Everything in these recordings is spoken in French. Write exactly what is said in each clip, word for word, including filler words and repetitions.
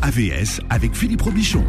A V S avec Philippe Robichon.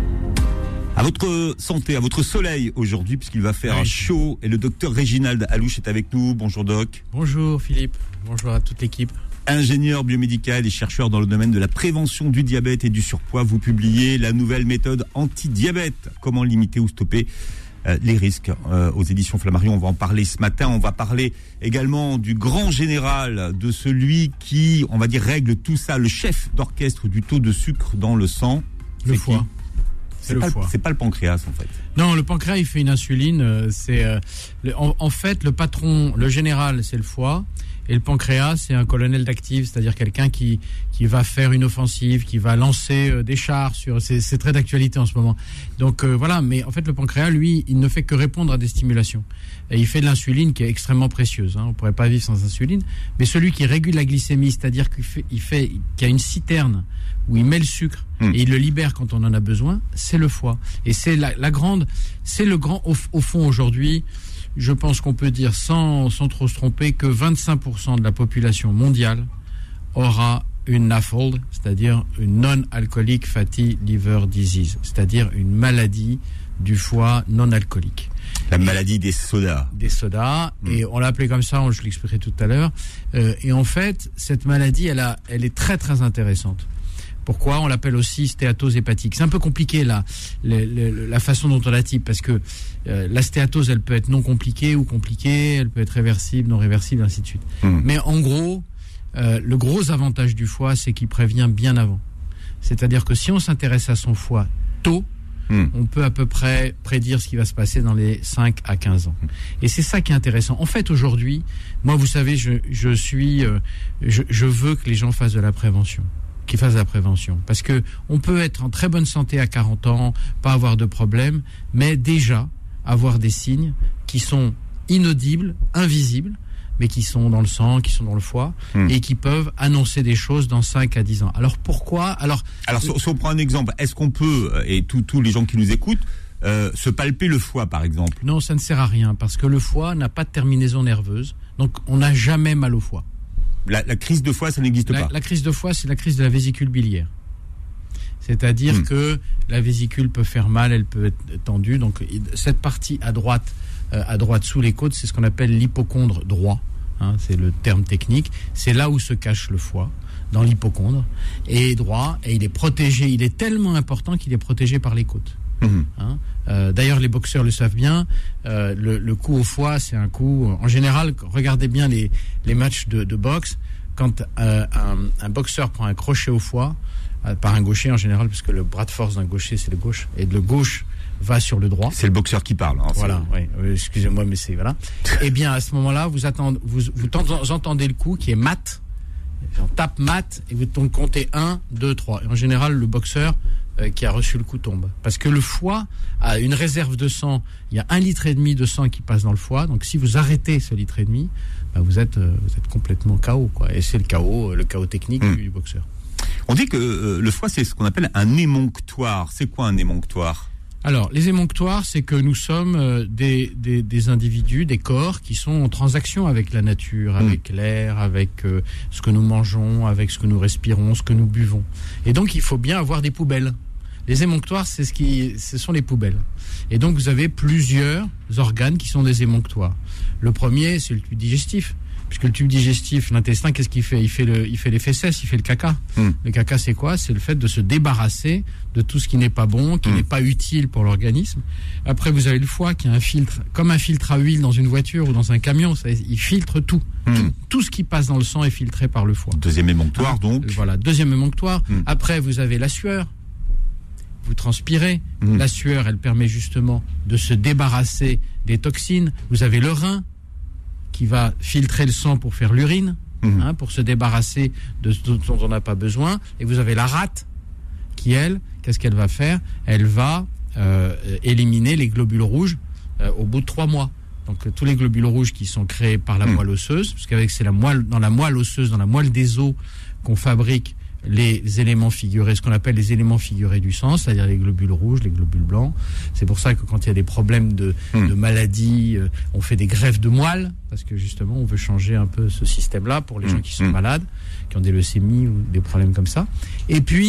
À votre santé, à votre soleil aujourd'hui, puisqu'il va faire oui. chaud. Et le docteur Réginald Alouche est avec nous. Bonjour doc. Bonjour Philippe, bonjour à toute l'équipe. Ingénieur biomédical et chercheur dans le domaine de la prévention du diabète et du surpoids, vous publiez la nouvelle méthode anti-diabète. Comment limiter ou stopper euh, les risques euh, aux éditions Flammarion. On va en parler ce matin. On va parler également du grand général, de celui qui, on va dire, règle tout ça, le chef d'orchestre du taux de sucre dans le sang. Le c'est foie. C'est, c'est, pas, c'est pas le pancréas en fait. Non, le pancréas il fait une insuline. Euh, c'est euh, le, en, en fait le patron, le général, c'est le foie. Et le pancréas, c'est un colonel d'active, c'est-à-dire quelqu'un qui qui va faire une offensive, qui va lancer euh, des chars sur. C'est, c'est très d'actualité en ce moment. Donc euh, voilà. Mais en fait, le pancréas, lui, il ne fait que répondre à des stimulations. Et il fait de l'insuline qui est extrêmement précieuse. Hein. On pourrait pas vivre sans insuline. Mais celui qui régule la glycémie, c'est-à-dire qu'il fait, il fait, qu'il y a une citerne où il met le sucre mmh. et il le libère quand on en a besoin, c'est le foie. Et c'est la, la grande, c'est le grand au, au fond aujourd'hui. Je pense qu'on peut dire sans, sans trop se tromper que vingt-cinq pour cent de la population mondiale aura une N A F L D, c'est-à-dire une non-alcoolic fatty liver disease, c'est-à-dire une maladie du foie non alcoolique. La maladie des sodas. Des sodas, mmh. et on l'a appelée comme ça, je l'expliquerai tout à l'heure. Euh, et en fait, cette maladie, elle, a, elle est très très intéressante. Pourquoi on l'appelle aussi stéatose hépatique? C'est un peu compliqué la, la, la, la façon dont on la type, parce que euh, la stéatose, elle peut être non compliquée ou compliquée, elle peut être réversible, non réversible, ainsi de suite. Mmh. Mais en gros, euh, le gros avantage du foie, c'est qu'il prévient bien avant. C'est-à-dire que si on s'intéresse à son foie tôt, mmh. on peut à peu près prédire ce qui va se passer dans les cinq à quinze ans. Et c'est ça qui est intéressant. En fait, aujourd'hui, moi, vous savez, je, je suis, euh, je, je veux que les gens fassent de la prévention. Qui fassent la prévention. Parce que on peut être en très bonne santé à quarante ans, pas avoir de problème, mais déjà avoir des signes qui sont inaudibles, invisibles, mais qui sont dans le sang, qui sont dans le foie, mmh. et qui peuvent annoncer des choses dans cinq à dix ans. Alors pourquoi? Alors, Alors si, si on prend un exemple, est-ce qu'on peut, et tous tous les gens qui nous écoutent, euh, se palper le foie par exemple? Non, ça ne sert à rien, parce que le foie n'a pas de terminaison nerveuse, donc on n'a jamais mal au foie. La, la crise de foie, ça n'existe la, pas. La crise de foie, c'est la crise de la vésicule biliaire. C'est-à-dire mmh. que la vésicule peut faire mal, elle peut être tendue. Donc cette partie à droite, euh, à droite sous les côtes, c'est ce qu'on appelle l'hypochondre droit. Hein, c'est le terme technique. C'est là où se cache le foie, dans l'hypochondre. Et droit, et il est protégé. Il est tellement important qu'il est protégé par les côtes. Mmh. Hein, euh, d'ailleurs, les boxeurs le savent bien. Euh, le, le coup au foie, c'est un coup. En général, regardez bien les, les matchs de, de boxe. Quand euh, un, un boxeur prend un crochet au foie, euh, par un gaucher en général, parce que le bras de force d'un gaucher, c'est le gauche, et le gauche va sur le droit. C'est le boxeur qui parle. Hein, voilà. Oui, oui, excusez-moi, mais c'est voilà. Eh bien, à ce moment-là, vous attendez, vous, vous, vous entendez le coup qui est mat. On tape mat et vous comptez un, deux, trois. Et en général, le boxeur euh, qui a reçu le coup tombe. Parce que le foie a une réserve de sang. Il y a un litre et demi de sang qui passe dans le foie. Donc si vous arrêtez ce litre et demi, bah, vous êtes euh, vous êtes complètement K O, quoi. Et c'est le K O, euh, le K O technique mmh. du, du boxeur. On dit que euh, le foie, c'est ce qu'on appelle un émonctoire. C'est quoi un émonctoire? Alors, les émonctoires, c'est que nous sommes euh, des, des, des individus, des corps qui sont en transaction avec la nature, avec mmh. l'air, avec euh, ce que nous mangeons, avec ce que nous respirons, ce que nous buvons. Et donc, il faut bien avoir des poubelles. Les émonctoires, c'est ce qui, ce sont les poubelles. Et donc, vous avez plusieurs organes qui sont des émonctoires. Le premier, c'est le tube digestif. Puisque le tube digestif, l'intestin, qu'est-ce qu'il fait? Il fait le, il fait les fesses, il fait le caca. Mmh. Le caca, c'est quoi? C'est le fait de se débarrasser de tout ce qui n'est pas bon, qui mmh. n'est pas utile pour l'organisme. Après, vous avez le foie qui a un filtre, comme un filtre à huile dans une voiture ou dans un camion. Ça, il filtre tout. Mmh. tout. Tout ce qui passe dans le sang est filtré par le foie. Deuxième émonctoire, hein, donc. Voilà, deuxième émonctoire. Mmh. Après, vous avez la sueur. Vous transpirez. Mmh. La sueur, elle permet justement de se débarrasser des toxines. Vous avez le rein qui va filtrer le sang pour faire l'urine, mmh. hein, pour se débarrasser de ce dont on n'a pas besoin. Et vous avez la rate qui, elle, qu'est-ce qu'elle va faire? Elle va euh, éliminer les globules rouges euh, au bout de trois mois. Donc euh, tous les globules rouges qui sont créés par la mmh. moelle osseuse, parce qu'avec c'est la moelle, dans la moelle osseuse, dans la moelle des os qu'on fabrique les éléments figurés, ce qu'on appelle les éléments figurés du sang, c'est-à-dire les globules rouges, les globules blancs. C'est pour ça que quand il y a des problèmes de, mmh. de maladie, euh, on fait des greffes de moelle, parce que justement, on veut changer un peu ce système-là pour les mmh. gens qui sont mmh. malades, qui ont des leucémies ou des problèmes comme ça. Et puis,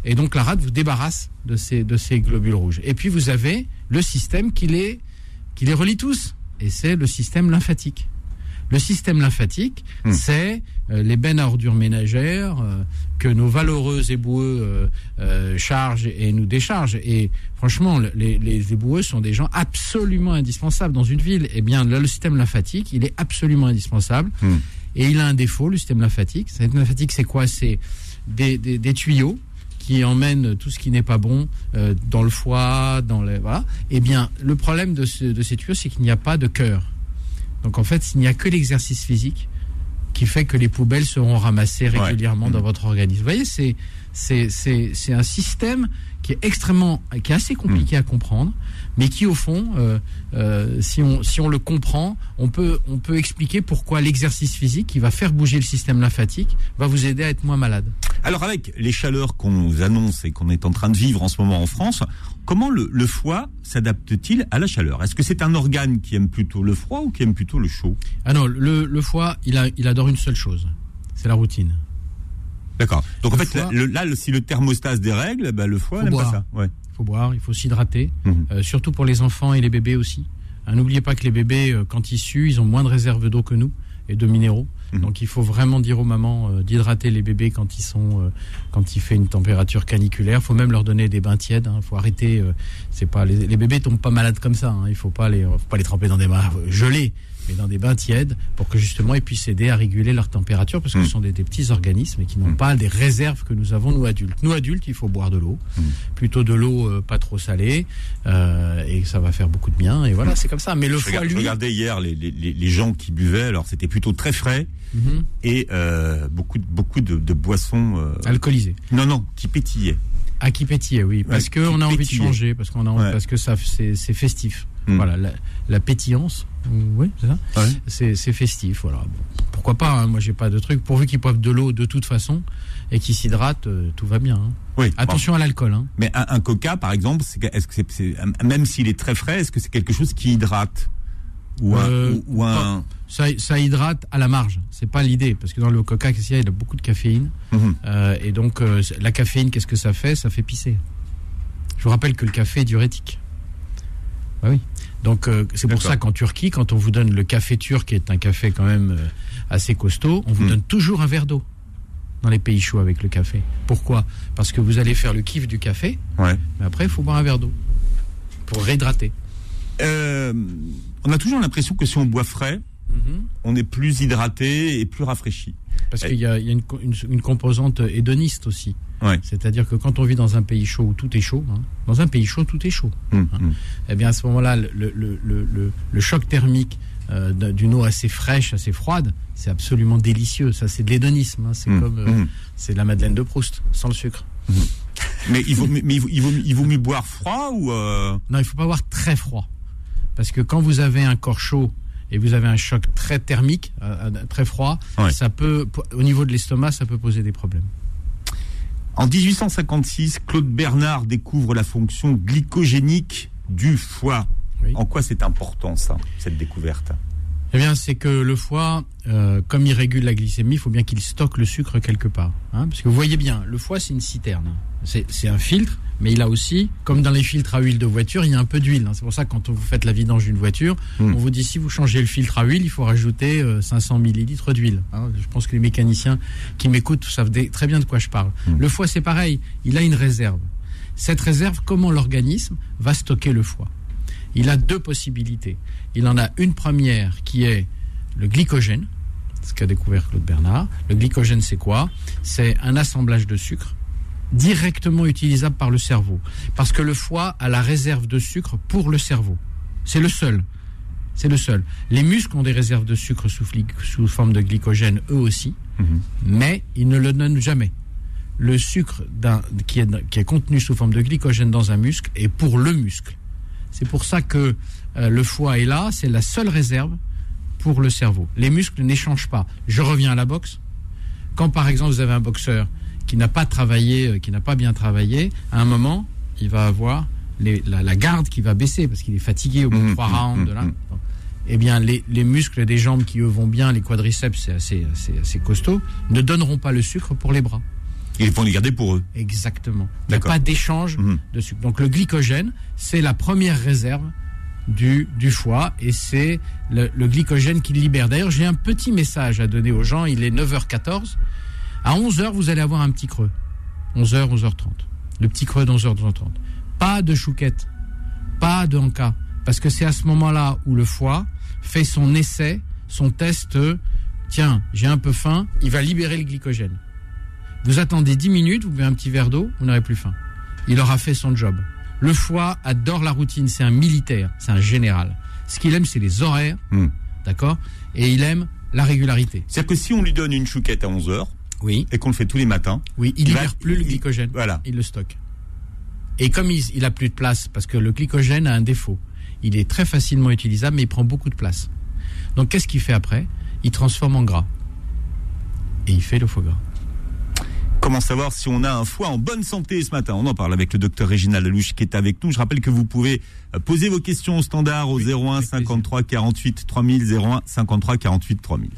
Et donc la rate vous débarrasse de ces, de ces globules rouges. Et puis vous avez le système qui les, qui les relie tous. Et c'est le système lymphatique. Le système lymphatique, mmh. c'est euh, les bennes à ordures ménagères euh, que nos valeureux éboueux euh, euh, chargent et nous déchargent. Et franchement, les, les éboueux sont des gens absolument indispensables dans une ville. Eh bien, là, le système lymphatique, il est absolument indispensable. Mmh. Et il a un défaut, le système lymphatique. Le système lymphatique, c'est quoi ? C'est des, des, des tuyaux qui emmènent tout ce qui n'est pas bon euh, dans le foie, dans les... Voilà. Eh bien, le problème de, ce, de ces tuyaux, c'est qu'il n'y a pas de cœur. Donc en fait, il n'y a que l'exercice physique qui fait que les poubelles seront ramassées régulièrement ouais. dans votre organisme. Vous voyez, c'est, c'est, c'est, c'est un système qui est extrêmement, qui est assez compliqué mmh. à comprendre, mais qui au fond, euh, euh, si on si on le comprend, on peut on peut expliquer pourquoi l'exercice physique, qui va faire bouger le système lymphatique, va vous aider à être moins malade. Alors avec les chaleurs qu'on nous annonce et qu'on est en train de vivre en ce moment en France, comment le, le foie s'adapte-t-il à la chaleur ? Est-ce que c'est un organe qui aime plutôt le froid ou qui aime plutôt le chaud ? Ah non, le, le foie, il, a, il adore une seule chose, c'est la routine. D'accord. Donc le en fait, foie, là, le, là, si le thermostat se dérègle, bah, le foie n'aime boire. pas ça. Ouais. Il faut boire, il faut s'hydrater, mmh. euh, surtout pour les enfants et les bébés aussi. Hein, n'oubliez pas que les bébés, euh, quand ils suent, ils ont moins de réserves d'eau que nous et de minéraux. Mmh. Donc il faut vraiment dire aux mamans euh, d'hydrater les bébés quand ils sont, euh, quand il fait une température caniculaire. Il faut même leur donner des bains tièdes. Il hein. faut arrêter. Euh, c'est pas les, les bébés tombent pas malades comme ça. Hein. Il faut pas les, faut pas les tremper dans des bains gelés, mais dans des bains tièdes pour que justement ils puissent aider à réguler leur température, parce que mmh. ce sont des, des petits organismes et qui n'ont mmh. pas des réserves que nous avons nous adultes. Nous adultes, il faut boire de l'eau, mmh. plutôt de l'eau euh, pas trop salée, euh, et ça va faire beaucoup de bien. Et voilà, mmh. c'est comme ça. Mais le je foie, regarde, lui, je regardais hier les, les, les gens qui buvaient. Alors c'était plutôt très frais mmh. et euh, beaucoup de beaucoup de, de boissons euh, alcoolisées. Non non, qui pétillaient. Ah, qui pétillaient, oui, parce ouais, que on a envie de changer, parce qu'on a envie, ouais. parce que ça c'est, c'est festif. Mmh. Voilà, la, la pétillance, oui, c'est ça. Ouais. C'est, c'est festif, voilà. Bon, pourquoi pas hein, moi, j'ai pas de truc. Pourvu qu'ils boivent de l'eau de toute façon et qu'ils s'hydratent, euh, tout va bien. Hein. Oui. Attention bon. à l'alcool. Hein. Mais un, un Coca, par exemple, c'est, est-ce que c'est, c'est, même s'il est très frais, est-ce que c'est quelque chose qui hydrate ou, euh, un, ou, ou un... Ça, ça hydrate à la marge. C'est pas l'idée, parce que dans le Coca, qu'est-ce qu'il y a ? Il y a beaucoup de caféine, mmh. euh, et donc euh, la caféine, qu'est-ce que ça fait ? Ça fait pisser. Je vous rappelle que le café est diurétique. Ah oui. Donc euh, c'est D'accord. pour ça qu'en Turquie, quand on vous donne le café turc, qui est un café quand même euh, assez costaud, on vous mmh. donne toujours un verre d'eau dans les pays chauds avec le café. Pourquoi ? Parce que vous allez faire le kiff du café, ouais. mais après il faut boire un verre d'eau pour réhydrater. Euh, on a toujours l'impression que si on boit frais, mmh. on est plus hydraté et plus rafraîchi. Parce qu'il y a, il y a une, une, une composante hédoniste aussi. Ouais. C'est-à-dire que quand on vit dans un pays chaud où tout est chaud, hein, dans un pays chaud, tout est chaud. Mmh, hein, mmh. Eh bien, à ce moment-là, le, le, le, le, le choc thermique euh, d'une eau assez fraîche, assez froide, c'est absolument délicieux. Ça, c'est de l'hédonisme. Hein, c'est mmh, comme, euh, mmh. c'est de la Madeleine de Proust, sans le sucre. Mmh. mais il vaut, mais il vaut, il vaut, il vaut mieux boire froid ou euh... Non, il ne faut pas boire très froid. Parce que quand vous avez un corps chaud et vous avez un choc très thermique, euh, très froid, ouais. ça peut, au niveau de l'estomac, ça peut poser des problèmes. En dix-huit cent cinquante-six, Claude Bernard découvre la fonction glycogénique du foie. Oui. En quoi c'est important, ça, cette découverte ? Eh bien, c'est que le foie, euh, comme il régule la glycémie, il faut bien qu'il stocke le sucre quelque part. Hein, parce que vous voyez bien, le foie, c'est une citerne. C'est, c'est un filtre, mais il a aussi, comme dans les filtres à huile de voiture, il y a un peu d'huile. Hein. C'est pour ça que quand vous faites la vidange d'une voiture, mmh. on vous dit si vous changez le filtre à huile, il faut rajouter euh, cinq cents millilitres d'huile. Hein. Je pense que les mécaniciens qui m'écoutent savent très bien de quoi je parle. Mmh. Le foie, c'est pareil. Il a une réserve. Cette réserve, comment l'organisme va stocker le foie ? Il a deux possibilités. Il en a une première qui est le glycogène, ce qu'a découvert Claude Bernard. Le glycogène, c'est quoi ? C'est un assemblage de sucre directement utilisable par le cerveau. Parce que le foie a la réserve de sucre pour le cerveau. C'est le seul. C'est le seul. Les muscles ont des réserves de sucre sous, sous forme de glycogène, eux aussi, mmh. mais ils ne le donnent jamais. Le sucre d'un, qui, est, qui est contenu sous forme de glycogène dans un muscle est pour le muscle. C'est pour ça que euh, le foie est là, c'est la seule réserve pour le cerveau. Les muscles n'échangent pas. Je reviens à la boxe. Quand par exemple vous avez un boxeur qui n'a pas travaillé, euh, qui n'a pas bien travaillé, à un moment, il va avoir les, la, la garde qui va baisser parce qu'il est fatigué au bout de trois mmh, rounds. Mmh, là. Mmh. Eh bien, les, les muscles des jambes qui eux vont bien, les quadriceps, c'est assez, assez, assez costaud, ne donneront pas le sucre pour les bras. Ils vont les garder pour eux. Exactement. Il n'y a pas d'échange mmh. de sucre. Donc le glycogène, c'est la première réserve du, du foie et c'est le, le glycogène qu'il libère. D'ailleurs, j'ai un petit message à donner aux gens. Il est neuf heures quatorze. À onze heures, vous allez avoir un petit creux. onze heures, onze heures trente. Le petit creux d'onze heures, onze heures trente. Pas de chouquette. Pas de encas. Parce que c'est à ce moment-là où le foie fait son essai, son test. Tiens, j'ai un peu faim. Il va libérer le glycogène. Vous attendez dix minutes, vous buvez un petit verre d'eau, vous n'aurez plus faim. Il aura fait son job. Le foie adore la routine, c'est un militaire, c'est un général. Ce qu'il aime, c'est les horaires, mmh. d'accord ? Et il aime la régularité. C'est-à-dire que si on lui donne une chouquette à onze heures, oui. et qu'on le fait tous les matins, oui, il ne libère va, plus il, le glycogène, voilà. Il le stocke. Et comme il, il a plus de place, parce que le glycogène a un défaut, il est très facilement utilisable, mais il prend beaucoup de place. Donc qu'est-ce qu'il fait après ? Il transforme en gras. Et il fait le foie gras. Comment savoir si on a un foie en bonne santé ce matin ? On en parle avec le docteur Réginald Lalouche qui est avec nous. Je rappelle que vous pouvez poser vos questions au standard au oui, zéro un cinquante-trois quarante-huit trois mille, zéro un cinquante-trois quarante-huit trois mille.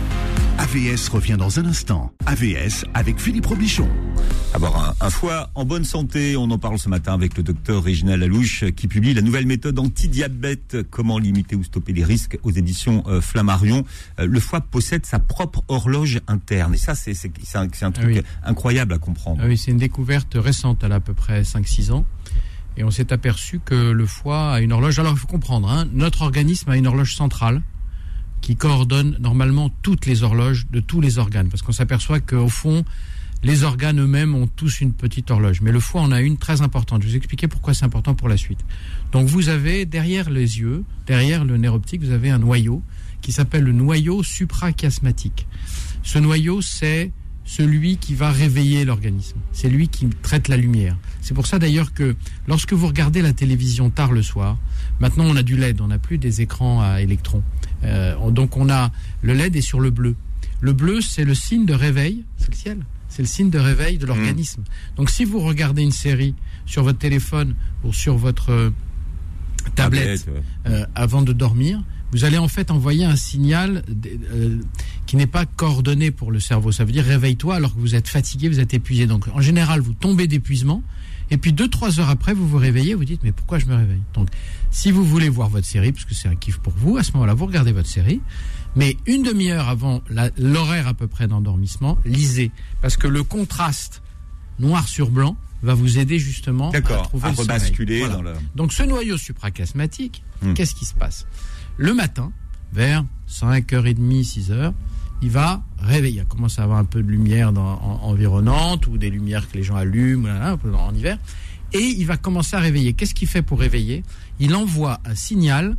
A V S revient dans un instant. A V S avec Philippe Robichon. Avoir un, un foie en bonne santé, on en parle ce matin avec le docteur Réginald Lalouche qui publie la nouvelle méthode anti-diabète, comment limiter ou stopper les risques aux éditions euh, Flammarion. Euh, le foie possède sa propre horloge interne et ça c'est, c'est, c'est, un, c'est un truc ah oui. incroyable à comprendre. Ah oui, c'est une découverte récente, elle a à peu près cinq six ans. Et on s'est aperçu que le foie a une horloge. Alors il faut comprendre, hein, notre organisme a une horloge centrale qui coordonne normalement toutes les horloges de tous les organes. Parce qu'on s'aperçoit qu'au fond, les organes eux-mêmes ont tous une petite horloge. Mais le foie en a une très importante. Je vais vous expliquer pourquoi c'est important pour la suite. Donc vous avez, derrière les yeux, derrière le nerf optique, vous avez un noyau qui s'appelle le noyau suprachiasmatique. Ce noyau, c'est celui qui va réveiller l'organisme. C'est lui qui traite la lumière. C'est pour ça d'ailleurs que lorsque vous regardez la télévision tard le soir, maintenant on a du L E D, on n'a plus des écrans à électrons. Euh, donc on a le L E D est sur le bleu. Le bleu, c'est le signe de réveil, c'est le ciel. C'est le signe de réveil de l'organisme. Mmh. Donc si vous regardez une série sur votre téléphone ou sur votre euh, tablette, tablette ouais. euh, avant de dormir, vous allez en fait envoyer un signal euh, qui n'est pas coordonné pour le cerveau. Ça veut dire réveille-toi alors que vous êtes fatigué, vous êtes épuisé. Donc en général, vous tombez d'épuisement et puis deux trois heures après, vous vous réveillez, vous dites mais pourquoi je me réveille ? Donc si vous voulez voir votre série, parce que c'est un kiff pour vous, à ce moment-là, vous regardez votre série, mais une demi-heure avant la, l'horaire à peu près d'endormissement, lisez. Parce que le contraste noir sur blanc va vous aider justement D'accord, à trouver à le rebasculer voilà. dans le... Donc ce noyau suprachiasmatique, hum. qu'est-ce qui se passe ? Le matin, vers cinq heures trente, six heures, il va réveiller. Il commence à avoir un peu de lumière dans, en, environnante ou des lumières que les gens allument là, en hiver. Et il va commencer à réveiller. Qu'est-ce qu'il fait pour réveiller ? Il envoie un signal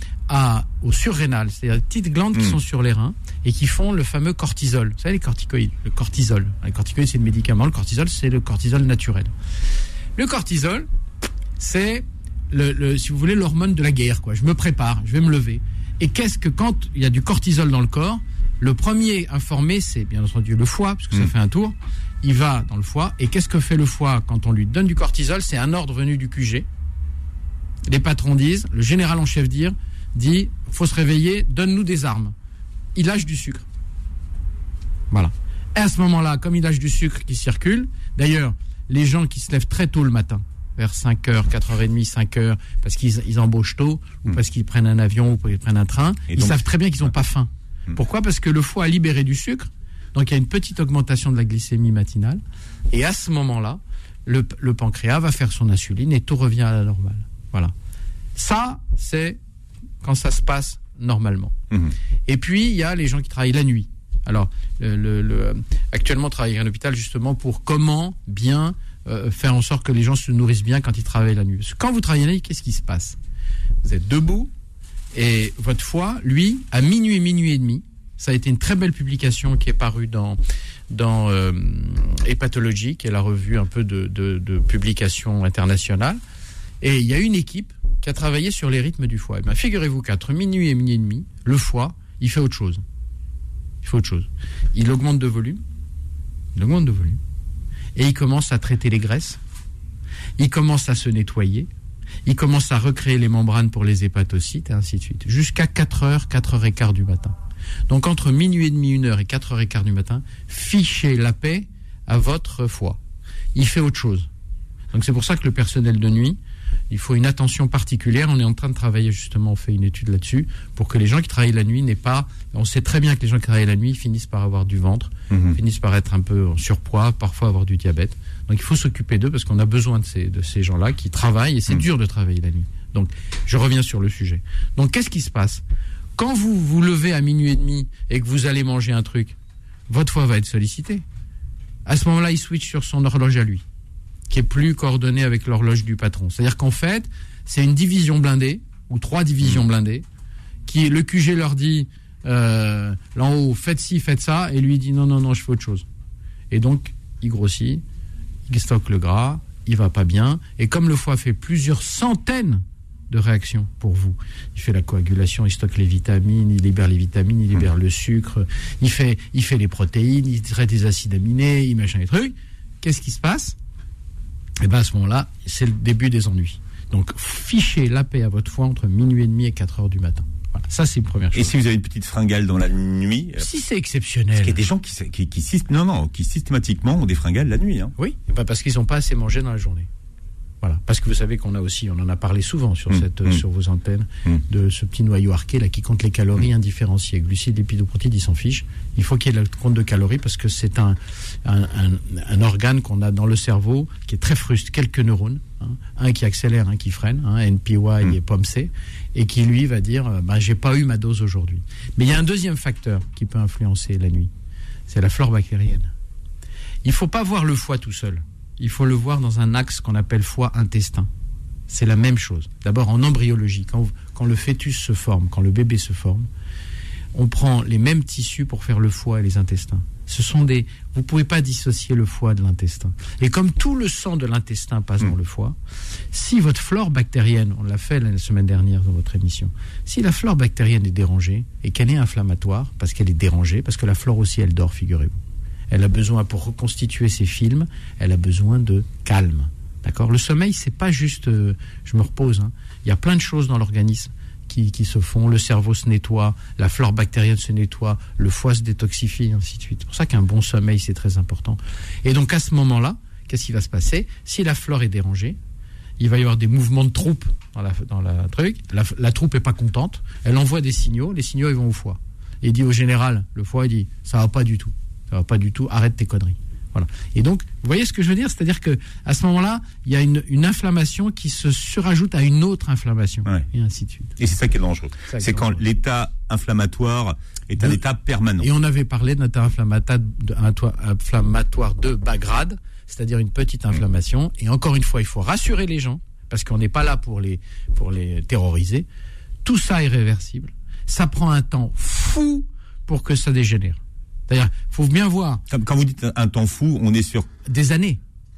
à, au surrénal, c'est-à-dire les petites glandes mmh. qui sont sur les reins et qui font le fameux cortisol. Vous savez, les corticoïdes, le cortisol. Le corticoïde, c'est le médicament. Le cortisol, c'est le cortisol naturel. Le cortisol, c'est... Le, le, si vous voulez, l'hormone de la guerre, quoi. Je me prépare, je vais me lever. Et qu'est-ce que quand il y a du cortisol dans le corps, le premier informé, c'est bien entendu le foie, parce que mmh. ça fait un tour. Il va dans le foie. Et qu'est-ce que fait le foie quand on lui donne du cortisol ? C'est un ordre venu du Q G. Les patrons disent, le général en chef dire, dit, faut se réveiller, donne-nous des armes. Il lâche du sucre. Voilà. Et à ce moment-là, comme il lâche du sucre qui circule, d'ailleurs, les gens qui se lèvent très tôt le matin, vers cinq heures, quatre heures trente, cinq heures, parce qu'ils ils embauchent tôt, ou mmh. parce qu'ils prennent un avion, ou parce qu'ils prennent un train, et ils donc, savent très bien qu'ils n'ont pas faim. Mmh. Pourquoi ? Parce que le foie a libéré du sucre, donc il y a une petite augmentation de la glycémie matinale, et à ce moment-là, le, le pancréas va faire son insuline, et tout revient à la normale. Voilà. Ça, c'est quand ça se passe normalement. Mmh. Et puis, il y a les gens qui travaillent la nuit. Alors, le, le, le, actuellement, on travaille à un hôpital justement pour comment bien... Euh, faire en sorte que les gens se nourrissent bien quand ils travaillent la nuit. Parce que quand vous travaillez la nuit, qu'est-ce qui se passe ? Vous êtes debout et votre foie, lui, à minuit et minuit et demi, ça a été une très belle publication qui est parue dans, dans euh, Hépatologie, qui est la revue un peu de, de, de publication internationale. Et il y a une équipe qui a travaillé sur les rythmes du foie. Et bien, figurez-vous qu'entre minuit et minuit et demi, le foie, il fait autre chose. Il fait autre chose. Il augmente de volume. Il augmente de volume. Et il commence à traiter les graisses, il commence à se nettoyer, il commence à recréer les membranes pour les hépatocytes, et ainsi de suite, jusqu'à quatre heures, quatre heures quinze du matin. Donc entre minuit et demi, une heure et quatre heures quinze du matin, fichez la paix à votre foie. Il fait autre chose. Donc c'est pour ça que le personnel de nuit, il faut une attention particulière. On est en train de travailler justement, on fait une étude là-dessus, pour que les gens qui travaillent la nuit n'aient pas... On sait très bien que les gens qui travaillent la nuit finissent par avoir du ventre, mmh. finissent par être un peu en surpoids, parfois avoir du diabète. Donc il faut s'occuper d'eux parce qu'on a besoin de ces, de ces gens-là qui travaillent, et c'est mmh. dur de travailler la nuit. Donc je reviens sur le sujet. Donc qu'est-ce qui se passe ? Quand vous vous levez à minuit et demi et que vous allez manger un truc, votre foie va être sollicité. À ce moment-là, il switch sur son horloge à lui, qui est plus coordonnée avec l'horloge du patron. C'est-à-dire qu'en fait, c'est une division blindée, ou trois divisions blindées, qui, le Q G leur dit, euh, là en haut, faites ci, faites ça, et lui dit, non, non, non, je fais autre chose. Et donc, il grossit, il stocke le gras, il va pas bien, et comme le foie fait plusieurs centaines de réactions pour vous, il fait la coagulation, il stocke les vitamines, il libère les vitamines, il libère le sucre, il fait, il fait les protéines, il traite les acides aminés, il machin les trucs, qu'est-ce qui se passe ? Et bien à ce moment-là, c'est le début des ennuis. Donc, fichez la paix à votre foie entre minuit et demi et quatre heures du matin. Voilà, ça c'est une première chose. Et si vous avez une petite fringale dans la nuit ? Si c'est exceptionnel. Parce qu'il y a des gens qui, qui, qui, qui, non, non, qui systématiquement ont des fringales la nuit. Hein. Oui, bah parce qu'ils n'ont pas assez mangé dans la journée. Voilà, parce que vous savez qu'on a aussi, on en a parlé souvent sur, mmh, cette, mmh. sur vos antennes, mmh. de ce petit noyau arqué là qui compte les calories mmh. indifférenciées. Glucides, lipides ou protéines, il s'en fiche. Il faut qu'il y ait le compte de calories parce que c'est un, un, un, un organe qu'on a dans le cerveau qui est très fruste, quelques neurones, hein, un qui accélère, un qui freine, hein, N P Y mmh. et P O M C, et qui lui va dire, bah, j'ai pas eu ma dose aujourd'hui. Mais il y a un deuxième facteur qui peut influencer la nuit, c'est la flore bactérienne. Il faut pas voir le foie tout seul. Il faut le voir dans un axe qu'on appelle foie-intestin. C'est la même chose. D'abord, en embryologie, quand, quand le fœtus se forme, quand le bébé se forme, on prend les mêmes tissus pour faire le foie et les intestins. Ce sont des, vous ne pouvez pas dissocier le foie de l'intestin. Et comme tout le sang de l'intestin passe mmh. dans le foie, si votre flore bactérienne, on l'a fait la semaine dernière dans votre émission, si la flore bactérienne est dérangée et qu'elle est inflammatoire, parce qu'elle est dérangée, parce que la flore aussi, elle dort, figurez-vous. Elle a besoin, pour reconstituer ses films, elle a besoin de calme. D'accord ? Le sommeil, c'est pas juste euh, je me repose. Hein. Il y a plein de choses dans l'organisme qui, qui se font. Le cerveau se nettoie, la flore bactérienne se nettoie, le foie se détoxifie, et ainsi de suite. C'est pour ça qu'un bon sommeil, c'est très important. Et donc, à ce moment-là, qu'est-ce qui va se passer ? Si la flore est dérangée, il va y avoir des mouvements de troupe dans la, dans la truc. La, la troupe est pas contente. Elle envoie des signaux. Les signaux, ils vont au foie. Et il dit au général, le foie, il dit, ça va pas du tout. Ça va pas du tout, arrête tes conneries. Voilà. Et donc, vous voyez ce que je veux dire ? C'est-à-dire que à ce moment-là, il y a une, une inflammation qui se surajoute à une autre inflammation, ouais. et ainsi de suite. Et c'est ça qui est dangereux. C'est, c'est quand dangereux. L'état inflammatoire est un de, état permanent. Et on avait parlé d'un état inflammatoire de, inflammatoire de bas grade, c'est-à-dire une petite inflammation. Mmh. Et encore une fois, il faut rassurer les gens, parce qu'on n'est pas là pour les, pour les terroriser. Tout ça est réversible. Ça prend un temps fou pour que ça dégénère. C'est-à-dire, il faut bien voir. Quand vous dites un temps fou, on est sur... Des années.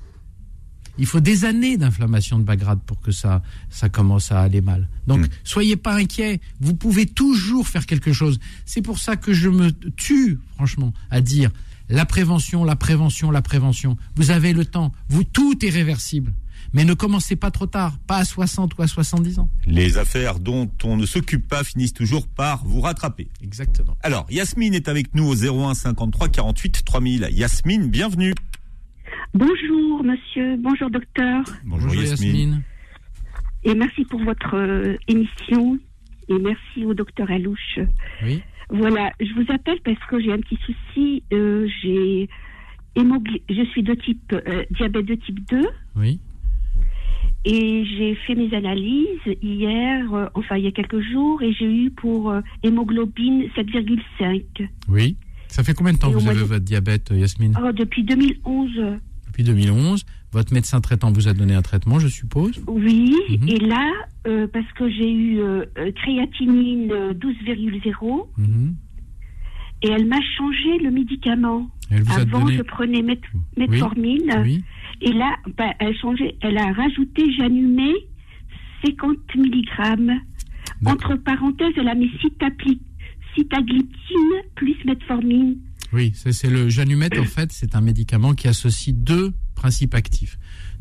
Il faut des années d'inflammation de bas grade pour que ça, ça commence à aller mal. Donc, mmh. soyez pas inquiets. Vous pouvez toujours faire quelque chose. C'est pour ça que je me tue, franchement, à dire la prévention, la prévention, la prévention. Vous avez le temps. Vous, tout est réversible. Mais ne commencez pas trop tard, pas à soixante ou à soixante-dix ans. Les affaires dont on ne s'occupe pas finissent toujours par vous rattraper. Exactement. Alors, Yasmine est avec nous au zéro un cinquante-trois quarante-huit trois mille. Yasmine, bienvenue. Bonjour monsieur, bonjour docteur. Bonjour, bonjour Yasmine. Yasmine. Et merci pour votre euh, émission et merci au docteur Alouche. Oui. Voilà, je vous appelle parce que j'ai un petit souci. Euh, j'ai hémogl... Je suis de type euh, diabète de type deux. Oui. Et j'ai fait mes analyses hier, euh, enfin il y a quelques jours, et j'ai eu pour euh, hémoglobine sept virgule cinq. Oui. Ça fait combien de temps que vous avez de... votre diabète, Yasmine ? Oh, depuis deux mille onze. Depuis deux mille onze. Votre médecin traitant vous a donné un traitement, je suppose ? Oui, mm-hmm. Et là, euh, parce que j'ai eu euh, créatinine douze virgule zéro, mm-hmm. et elle m'a changé le médicament. Elle vous Avant, a donné... je prenais met... metformine. Oui. Oui. Et là, bah, elle, changeait, elle a rajouté Janumé cinquante milligrammes. Entre parenthèses, elle a mis citapli... citagliptine plus metformine. Oui, c'est, c'est le Janumet, en fait, c'est un médicament qui associe deux principes actifs.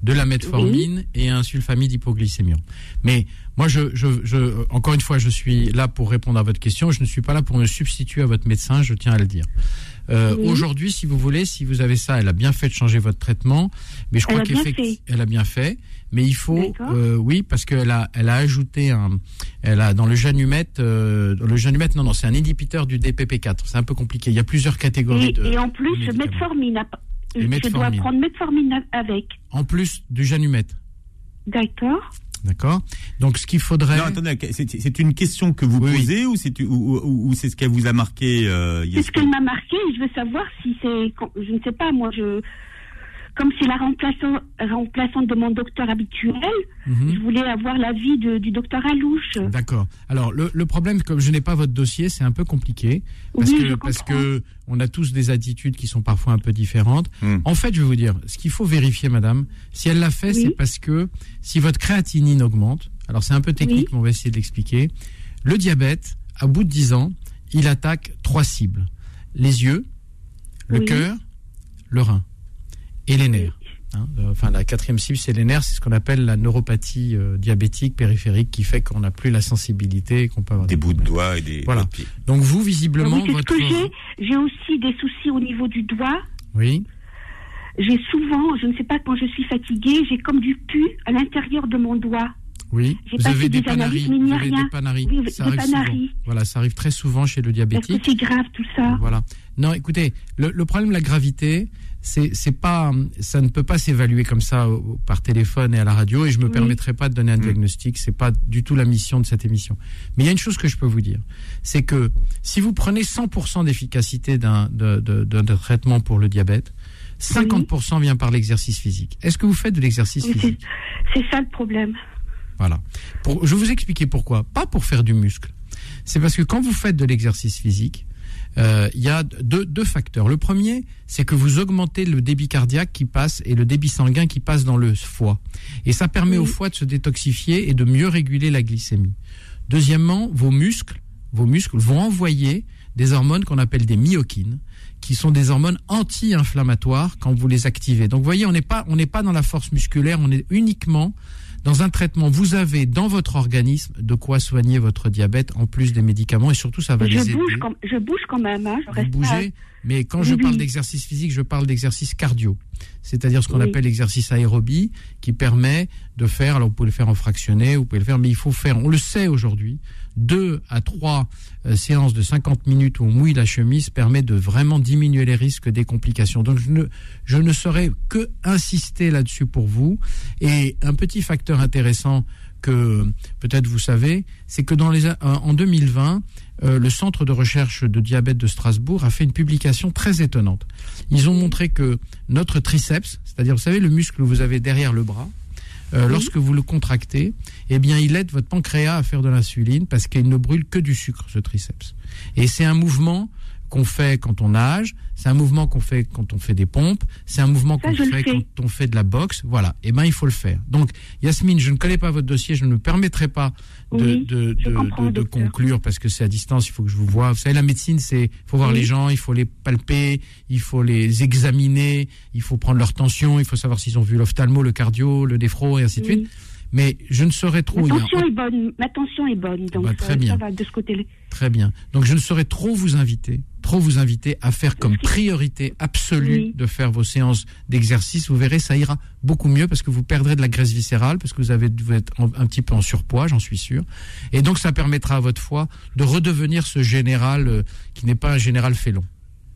de la metformine oui. et un sulfamide hypoglycémiant. Mais moi, je, je, je, encore une fois, je suis là pour répondre à votre question. Je ne suis pas là pour me substituer à votre médecin, je tiens à le dire. Euh, oui. Aujourd'hui, si vous voulez, si vous avez ça, elle a bien fait de changer votre traitement, mais je crois qu'elle a bien fait. Mais il faut, euh, oui, parce qu'elle a, elle a ajouté un, elle a dans le Janumette, euh, le Janumette, non, non, c'est un inhibiteur du D P P quatre. C'est un peu compliqué. Il y a plusieurs catégories et, de. Et en plus, metformine. Je dois prendre metformine avec. En plus du Janumette. D'accord. D'accord. Donc, ce qu'il faudrait. Non, attendez, c'est, c'est une question que vous oui. posez ou c'est, ou, ou, ou c'est ce qu'elle vous a marqué euh, C'est ce qu'elle m'a marqué. Je veux savoir si c'est. Je ne sais pas, moi, je. Comme c'est la remplaçante, remplaçante de mon docteur habituel, mm-hmm. je voulais avoir l'avis de, du docteur Alouche. D'accord. Alors, le, le problème, comme je n'ai pas votre dossier, c'est un peu compliqué. Parce oui, que, je parce comprends. que on a tous des attitudes qui sont parfois un peu différentes. Mm. En fait, je vais vous dire, ce qu'il faut vérifier, madame, si elle l'a fait, oui. c'est parce que si votre créatinine augmente, alors c'est un peu technique, oui. mais on va essayer de l'expliquer. Le diabète, à bout de dix ans, il attaque trois cibles. Les yeux, le oui. cœur, le rein. Et les nerfs. Hein. Enfin, la quatrième cible, c'est les nerfs. C'est ce qu'on appelle la neuropathie euh, diabétique périphérique qui fait qu'on n'a plus la sensibilité et qu'on peut avoir des, des bouts de doigts et des voilà. pieds. Donc vous, visiblement, oui, votre... que j'ai, j'ai aussi des soucis au niveau du doigt. Oui. J'ai souvent, je ne sais pas, quand je suis fatiguée, j'ai comme du pus à l'intérieur de mon doigt. Oui, j'ai vous avez des, des panaries, analyses, vous avez des panaries. Oui, ça des arrive panaries. souvent. Voilà, ça arrive très souvent chez le diabétique. Est-ce que c'est grave tout ça? Voilà. Non, écoutez, le, le problème de la gravité, c'est, c'est pas, ça ne peut pas s'évaluer comme ça au, par téléphone et à la radio, et je me oui. permettrai pas de donner un mmh. diagnostic. C'est pas du tout la mission de cette émission. Mais il y a une chose que je peux vous dire, c'est que si vous prenez cent pour cent d'efficacité d'un, de, de, de, de traitement pour le diabète, cinquante pour cent oui. vient par l'exercice physique. Est-ce que vous faites de l'exercice oui, physique? c'est, c'est ça le problème. Voilà. Pour, je vais vous expliquer pourquoi. Pas pour faire du muscle. C'est parce que quand vous faites de l'exercice physique, il euh, y a deux, deux facteurs. Le premier, c'est que vous augmentez le débit cardiaque qui passe et le débit sanguin qui passe dans le foie. Et ça permet oui. au foie de se détoxifier et de mieux réguler la glycémie. Deuxièmement, vos muscles, vos muscles vont envoyer des hormones qu'on appelle des myokines, qui sont des hormones anti-inflammatoires quand vous les activez. Donc vous voyez, on n'est pas, on n'est pas dans la force musculaire, on est uniquement dans un traitement. Vous avez dans votre organisme de quoi soigner votre diabète en plus des médicaments et surtout ça va je les aider. Bouge quand, je bouge quand même. Hein, je vous reste bougez, pas... mais quand oui, je parle oui. d'exercice physique, je parle d'exercice cardio. C'est-à-dire ce qu'on oui. appelle l'exercice aérobie qui permet de faire, alors vous pouvez le faire en fractionné, vous pouvez le faire, mais il faut faire, on le sait aujourd'hui, deux à trois euh, séances de cinquante minutes où on mouille la chemise permet de vraiment diminuer les risques des complications. Donc je ne, je ne saurais que insister là-dessus pour vous. Et un petit facteur intéressant que peut-être vous savez, c'est que dans les, euh, en deux mille vingt, euh, le Centre de recherche de diabète de Strasbourg a fait une publication très étonnante. Ils ont montré que notre triceps, c'est-à-dire vous savez le muscle que vous avez derrière le bras, Euh, oui. lorsque vous le contractez, eh bien, il aide votre pancréas à faire de l'insuline parce qu'il ne brûle que du sucre, ce triceps. Et c'est un mouvement qu'on fait quand on nage, c'est un mouvement qu'on fait quand on fait des pompes, c'est un mouvement Ça, qu'on fait quand on fait de la boxe. Voilà. Eh ben, il faut le faire. Donc, Yasmine, je ne connais pas votre dossier, je ne me permettrai pas de, oui, de, de, de, de conclure parce que c'est à distance, il faut que je vous voie. Vous savez, la médecine, c'est, il faut voir oui. les gens, il faut les palper, il faut les examiner, il faut prendre leur tension, il faut savoir s'ils ont vu l'ophtalmo, le cardio, le néphro et ainsi de oui. suite. Mais je ne saurais trop... Ma tension, a... est, bonne. Ma tension est bonne, donc bah, très ça, bien. ça va de ce côté-là. Très bien. Donc je ne saurais trop vous inviter, trop vous inviter à faire comme priorité absolue oui. de faire vos séances d'exercice. Vous verrez, ça ira beaucoup mieux parce que vous perdrez de la graisse viscérale, parce que vous, avez, vous êtes en, un petit peu en surpoids, j'en suis sûr. Et donc ça permettra à votre foie de redevenir ce général euh, qui n'est pas un général félon.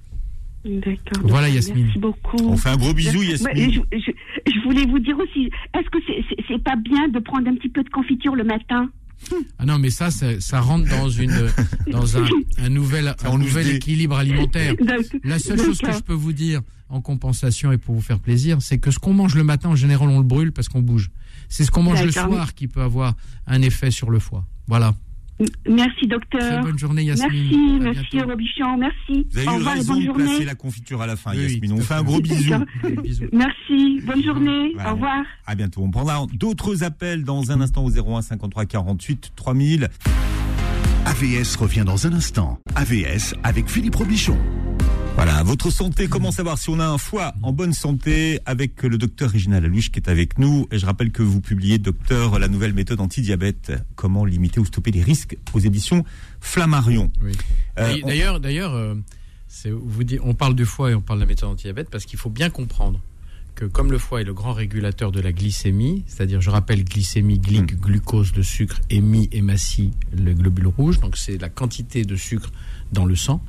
D'accord. Voilà, Yasmine. Merci beaucoup. On fait un gros bisou, Yasmine. Je, je, je voulais vous dire aussi, est-ce que c'est, c'est, c'est pas bien de prendre un petit peu de confiture le matin? Ah non, mais ça, ça, ça rentre dans une, dans un, un nouvel, un nouvel équilibre alimentaire. La seule chose que je peux vous dire en compensation et pour vous faire plaisir, c'est que ce qu'on mange le matin, en général, on le brûle parce qu'on bouge. C'est ce qu'on mange D'accord. le soir qui peut avoir un effet sur le foie. Voilà. Merci docteur. Très bonne journée Yasmine. Merci, monsieur Robichon, merci. Vous avez Au eu revoir, raison bonne de journée. placer la confiture à la fin, oui, Yasmine. On fait un gros bisou. bisou. Merci, bonne journée. Voilà. Au revoir. À bientôt. On prendra d'autres appels dans un instant au zéro un cinquante-trois quarante-huit trois mille. A V S revient dans un instant. A V S avec Philippe Robichon. Voilà, votre santé, comment savoir si on a un foie en bonne santé avec le docteur Réginald Alouche qui est avec nous. Et je rappelle que vous publiez, docteur, la nouvelle méthode anti-diabète, comment limiter ou stopper les risques aux éditions Flammarion. Oui. Euh, d'ailleurs, on... d'ailleurs euh, c'est, vous dites, on parle du foie et on parle de la méthode anti-diabète parce qu'il faut bien comprendre que comme le foie est le grand régulateur de la glycémie, c'est-à-dire, je rappelle, glycémie, glyc, mmh. glucose, le sucre, hémi, hématie, le globule rouge, donc c'est la quantité de sucre dans le sang,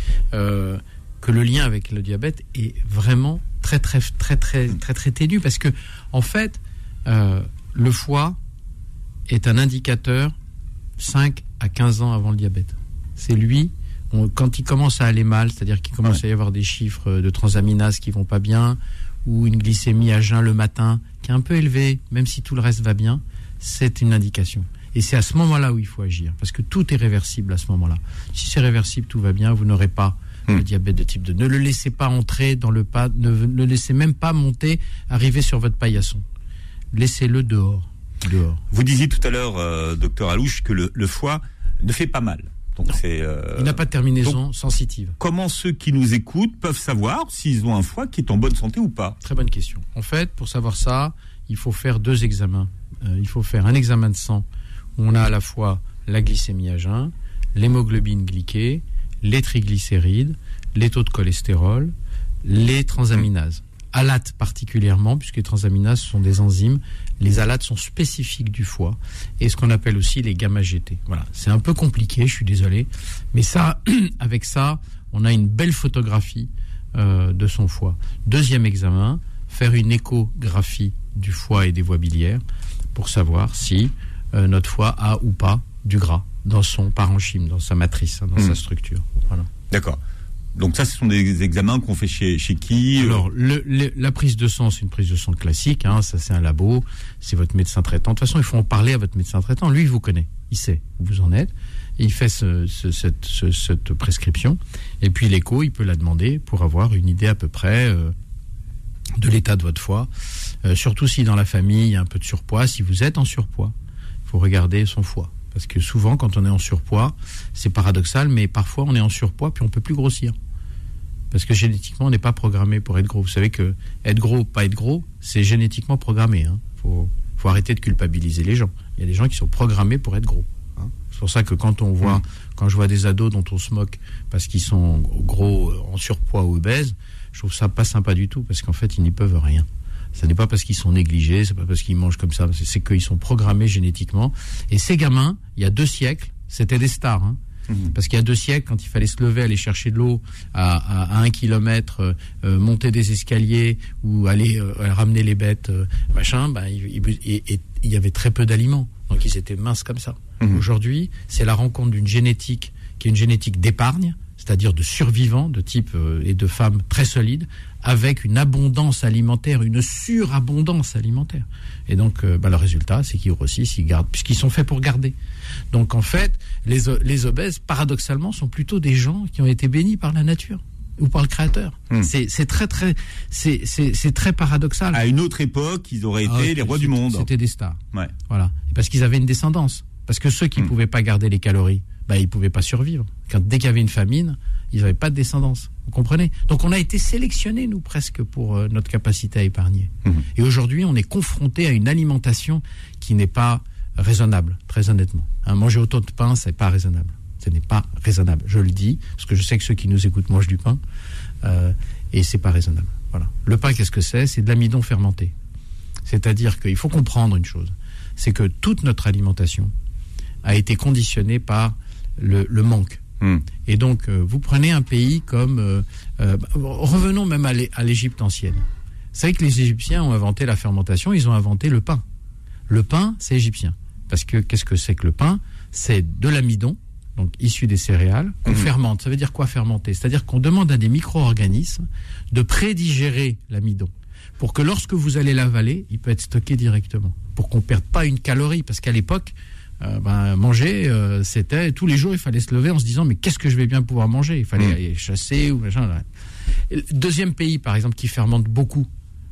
euh, que le lien avec le diabète est vraiment très très très très très très ténu parce que en fait euh, le foie est un indicateur cinq à quinze ans avant le diabète. C'est lui, on, quand il commence à aller mal, c'est-à-dire qu'il commence ouais. à y avoir des chiffres de transaminases qui vont pas bien ou une glycémie à jeun le matin qui est un peu élevée, même si tout le reste va bien, c'est une indication. Et c'est à ce moment-là où il faut agir parce que tout est réversible à ce moment-là. Si c'est réversible, tout va bien, vous n'aurez pas le diabète de type deux. Ne le laissez pas entrer dans le pas, ne le laissez même pas monter, arriver sur votre paillasson. Laissez-le dehors. dehors. Vous disiez tout à l'heure, euh, docteur Alouche, que le, le foie ne fait pas mal. Donc c'est, euh, il n'a pas de terminaison donc, sensitive. Comment ceux qui nous écoutent peuvent savoir s'ils ont un foie qui est en bonne santé ou pas ? Très bonne question. En fait, pour savoir ça, il faut faire deux examens. Euh, il faut faire un examen de sang où on a à la fois la glycémie à jeun, l'hémoglobine glyquée, les triglycérides, les taux de cholestérol, les transaminases. Alates particulièrement, puisque les transaminases sont des enzymes. Les alates sont spécifiques du foie et ce qu'on appelle aussi les gamma-G T. Voilà, c'est un peu compliqué, je suis désolé. Mais ça, avec ça, on a une belle photographie euh, de son foie. Deuxième examen, faire une échographie du foie et des voies biliaires pour savoir si euh, notre foie a ou pas du gras dans son parenchyme, dans sa matrice, hein, dans mmh. sa structure. Voilà. D'accord. Donc ça, ce sont des examens qu'on fait chez, chez qui ? Alors, le, le, la prise de sang, c'est une prise de sang classique. Hein, ça, c'est un labo. C'est votre médecin traitant. De toute façon, il faut en parler à votre médecin traitant. Lui, il vous connaît. Il sait où vous en êtes. Et il fait ce, ce, cette, ce, cette prescription. Et puis, l'écho, il peut la demander pour avoir une idée à peu près euh, de l'état de votre foie. Euh, surtout si dans la famille, il y a un peu de surpoids. Si vous êtes en surpoids, il faut regarder son foie. Parce que souvent, quand on est en surpoids, c'est paradoxal, mais parfois, on est en surpoids puis on ne peut plus grossir. Parce que génétiquement, on n'est pas programmé pour être gros. Vous savez que être gros, pas être gros, c'est génétiquement programmé. Il hein. faut, faut arrêter de culpabiliser les gens. Il y a des gens qui sont programmés pour être gros. Hein. C'est pour ça que quand on voit, mmh. quand je vois des ados dont on se moque parce qu'ils sont gros, en surpoids ou obèses, je trouve ça pas sympa du tout, parce qu'en fait, ils n'y peuvent rien. Ce n'est pas parce qu'ils sont négligés, c'est pas parce qu'ils mangent comme ça, c'est, c'est qu'ils sont programmés génétiquement. Et ces gamins, il y a deux siècles, c'était des stars. Hein. Mmh. Parce qu'il y a deux siècles, quand il fallait se lever, aller chercher de l'eau à, à, à un kilomètre, euh, monter des escaliers ou aller euh, ramener les bêtes, euh, machin, bah, il, il, il, il y avait très peu d'aliments. Donc ils étaient minces comme ça. Mmh. Aujourd'hui, c'est la rencontre d'une génétique qui est une génétique d'épargne, c'est-à-dire de survivants, de type euh, et de femmes très solides, avec une abondance alimentaire, une surabondance alimentaire. Et donc, euh, bah, le résultat, c'est qu'ils grossissent, ils gardent, puisqu'ils sont faits pour garder. Donc, en fait, les, les obèses, paradoxalement, sont plutôt des gens qui ont été bénis par la nature ou par le Créateur. Mmh. C'est, c'est très, très, c'est, c'est, c'est très paradoxal. À une autre époque, ils auraient été ah, les rois du monde. C'était des stars. Ouais. Voilà. Parce qu'ils avaient une descendance. Parce que ceux qui ne mmh. pouvaient pas garder les calories, bah, ils ne pouvaient pas survivre. Quand, dès qu'il y avait une famine, ils n'avaient pas de descendance. Vous comprenez ? Donc on a été sélectionnés, nous, presque, pour euh, notre capacité à épargner. Mmh. Et aujourd'hui, on est confronté à une alimentation qui n'est pas raisonnable, très honnêtement. Hein, manger autant de pain, ce n'est pas raisonnable. Ce n'est pas raisonnable. Je le dis, parce que je sais que ceux qui nous écoutent mangent du pain, euh, et ce n'est pas raisonnable. Voilà. Le pain, qu'est-ce que c'est ? C'est de l'amidon fermenté. C'est-à-dire qu'il faut comprendre une chose, c'est que toute notre alimentation a été conditionnée par le, le manque. Mmh. Et donc, euh, vous prenez un pays comme... Euh, euh, revenons même à, l'É- à l'Égypte ancienne. Vous savez que les Égyptiens ont inventé la fermentation, ils ont inventé le pain. Le pain, c'est égyptien. Parce que qu'est-ce que c'est que le pain ? C'est de l'amidon, donc issu des céréales, qu'on mmh. fermente. Ça veut dire quoi, fermenter ? C'est-à-dire qu'on demande à des micro-organismes de prédigérer l'amidon, pour que lorsque vous allez l'avaler, il peut être stocké directement, pour qu'on ne perde pas une calorie. Parce qu'à l'époque... Euh, ben, manger, euh, c'était tous les jours, il fallait se lever en se disant mais qu'est-ce que je vais bien pouvoir manger ? Il fallait mmh. aller chasser ou machin. Là. Et le deuxième pays, par exemple, qui fermente beaucoup,